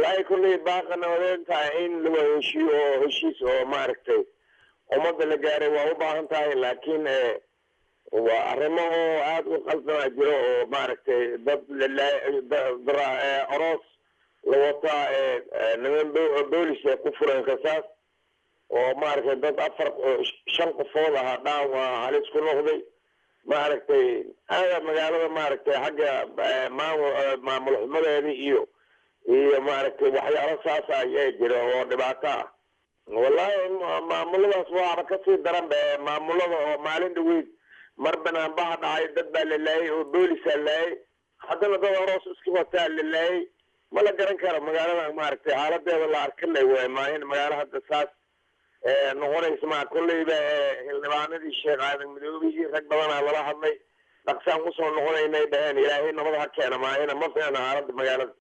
والله كل باقنا ودنتا إن لو هشيس أو ماركتي ومد اللي وأوبا لكن وأرمه عاد وخلصنا أجره ماركتي ضد لله درا أراس لوطا نمن بوليس كفر انقصاص وماركتي ضد أفرق شنق فوضى هذا وهالس كله هذي ماركتي هذا مجال ماركتي حاجة ما ملحمة هذه iyo maaragtay waxyaalo saas ah ayaa jira oo dhibaato ah wallahi maamuladaas waa ka sii daran maamulada oo maalin dhaweyd mar banaan baa dhacay dad baa leeyahay oo boolis leeyahay haddana dad hoos isku wataa leeyahay ma la garan karo magaalada maaragtay xaaladeeda la arkanay way maahin magaalada hadda saas noqonaysa ma kullayba xildhibaanadii Sheekh Aadan Madoobe iyo rag badan lala hadlay dhaqsan ku soo noqonaynay dhaheen ilaahay nabad ha keena maahin ma fiicna xaaladda magaalada